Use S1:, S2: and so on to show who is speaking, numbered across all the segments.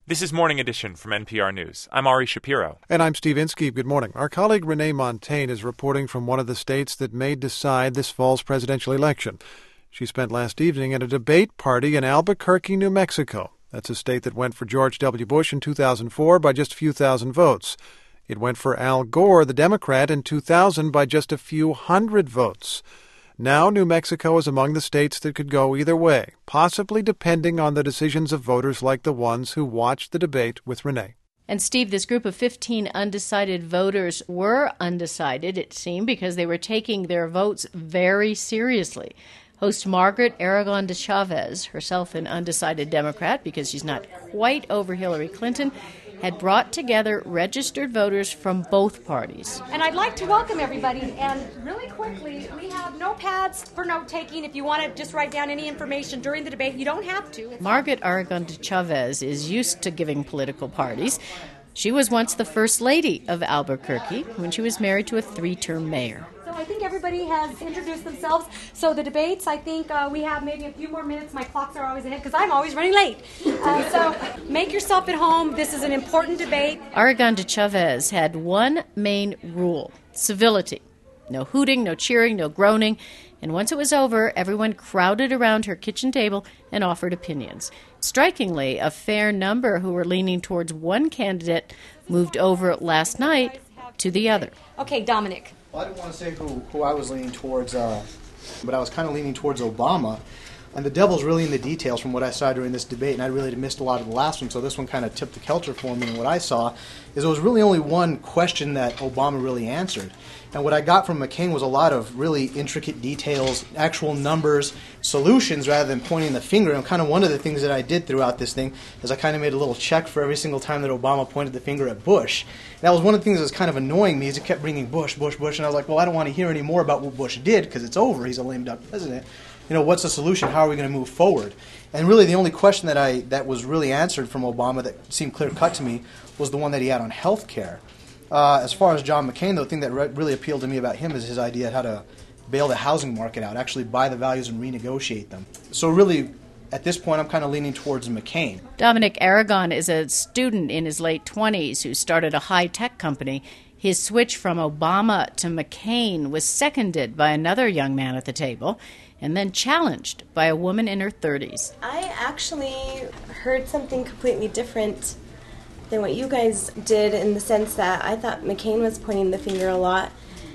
S1: This is Morning Edition from NPR News. I'm Ari Shapiro.
S2: And I'm Steve Inskeep. Good morning. Our colleague Renee Montagne is reporting from one of the states that may decide this fall's presidential election. She spent last evening at a debate party in Albuquerque, New Mexico. That's a state that went for George W. Bush in 2004 by just a few thousand votes. It went for Al Gore, the Democrat, in 2000 by just a few hundred votes. Now New Mexico is among the states that could go either way, possibly depending on the decisions of voters like the ones who watched the debate with Renee.
S3: And Steve, this group of 15 undecided voters were undecided, it seemed, because they were taking their votes very seriously. Host Margaret Aragon de Chavez, herself an undecided Democrat because she's not quite over Hillary Clinton, had brought together registered voters from both parties.
S4: And I'd like to welcome everybody. And really quickly, we have notepads for note-taking. If you want to just write down any information during the debate, you don't have to.
S3: Margaret Aragon de Chavez is used to giving political parties. She was once the first lady of Albuquerque when she was married to a 3-term mayor.
S4: So I think everybody has introduced themselves. So the debates, I think we have maybe a few more minutes. My clocks are always ahead because I'm always running late. So make yourself at home. This is an important debate.
S3: Aragon de Chavez had one main rule: civility. No hooting, no cheering, no groaning. And once it was over, everyone crowded around her kitchen table and offered opinions. Strikingly, a fair number who were leaning towards one candidate moved over last night to the other.
S4: Okay, Dominic.
S5: Well, I didn't want to say who I was leaning towards, but I was kind of leaning towards Obama. And the devil's really in the details from what I saw during this debate, and I really missed a lot of the last one, so this one kind of tipped the Kelter for me. And what I saw is there was really only one question that Obama really answered. And what I got from McCain was a lot of really intricate details, actual numbers, solutions, rather than pointing the finger. And kind of one of the things that I did throughout this thing is I kind of made a little check for every single time that Obama pointed the finger at Bush. And that was one of the things that was kind of annoying me, is he kept bringing Bush, Bush, Bush. And I was like, well, I don't want to hear any more about what Bush did because it's over. He's a lame duck president. You know, what's the solution? How are we going to move forward? And really the only question that was really answered from Obama that seemed clear-cut to me was the one that he had on health care. As far as John McCain, though, the thing that really appealed to me about him is his idea of how to bail the housing market out, actually buy the values and renegotiate them. So really, at this point, I'm kind of leaning towards McCain.
S3: Dominic Aragon is a student in his late 20s who started a high-tech company. His switch from Obama to McCain was seconded by another young man at the table and then challenged by a woman in her 30s.
S6: I actually heard something completely different than what you guys did, in the sense that I thought McCain was pointing the finger a lot.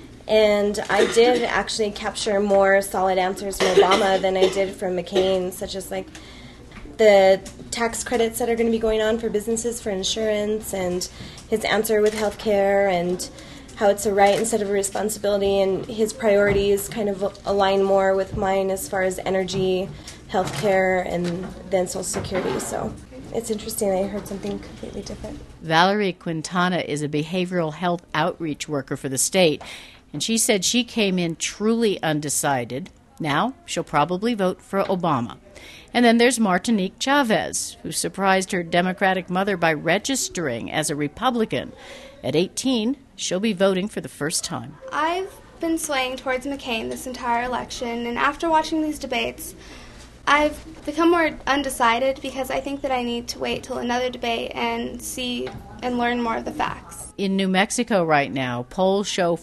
S6: And I did actually capture more solid answers from Obama than I did from McCain, such as like the tax credits that are going to be going on for businesses for insurance, and his answer with health care, and how it's a right instead of a responsibility, and his priorities kind of align more with mine as far as energy, health care, and then Social Security. So it's interesting that I heard something completely different.
S3: Valerie Quintana is a behavioral health outreach worker for the state, and she said she came in truly undecided. Now she'll probably vote for Obama. And then there's Martinique Chavez, who surprised her Democratic mother by registering as a Republican. At 18, she'll be voting for the first time.
S7: I've been swaying towards McCain this entire election, and after watching these debates, I've become more undecided because I think that I need to wait till another debate and see and learn more of the facts.
S3: In New Mexico right now, polls show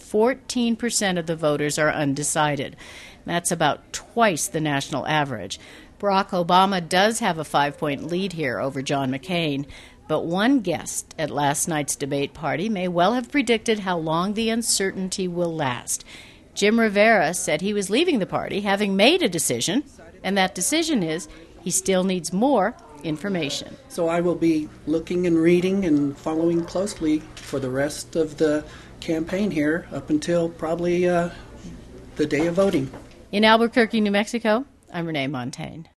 S3: 14% of the voters are undecided. That's about twice the national average. Barack Obama does have a 5-point lead here over John McCain, but one guest at last night's debate party may well have predicted how long the uncertainty will last. Jim Rivera said he was leaving the party having made a decision, and that decision is he still needs more information.
S8: So I will be looking and reading and following closely for the rest of the campaign here up until probably the day of voting.
S3: In Albuquerque, New Mexico, I'm Renee Montagne.